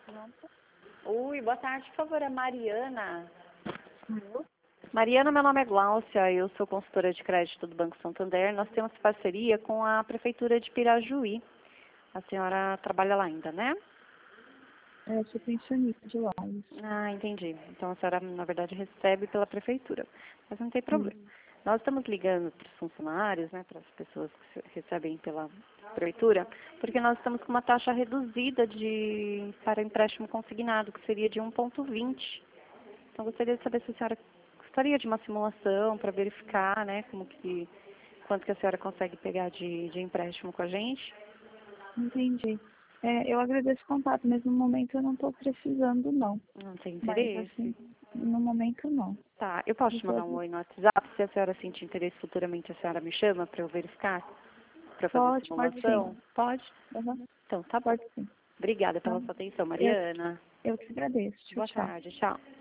Oi, boa tarde, por favor, é Mariana. Alô? Mariana, meu nome é Gláucia, eu sou consultora de crédito do Banco Santander. Nós temos parceria com a Prefeitura de Pirajuí. A senhora trabalha lá ainda, né? Eu sou pensionista de Lages. Ah, entendi. Então a senhora, na verdade, recebe pela Prefeitura. Mas não tem problema. Nós estamos ligando para os funcionários, né, para as pessoas que recebem pela Prefeitura, porque nós estamos com uma taxa reduzida para empréstimo consignado, que seria de 1,20. Então gostaria de saber se a senhora gostaria de uma simulação para verificar, né, quanto que a senhora consegue pegar de empréstimo com a gente. Entendi. Eu agradeço o contato, mas no momento eu não estou precisando, não. Não tem Mas, interesse? assim, no momento, não. Tá, eu posso te mandar um oi no WhatsApp? Se a senhora sentir interesse futuramente, a senhora me chama para eu verificar? Para fazer Pode simulação? sim. Pode? Uhum. Então, tá bom. Pode sim. Obrigada pela Então, sua atenção, eu, Mariana. eu que agradeço. Tchau, Boa tchau. tarde, tchau.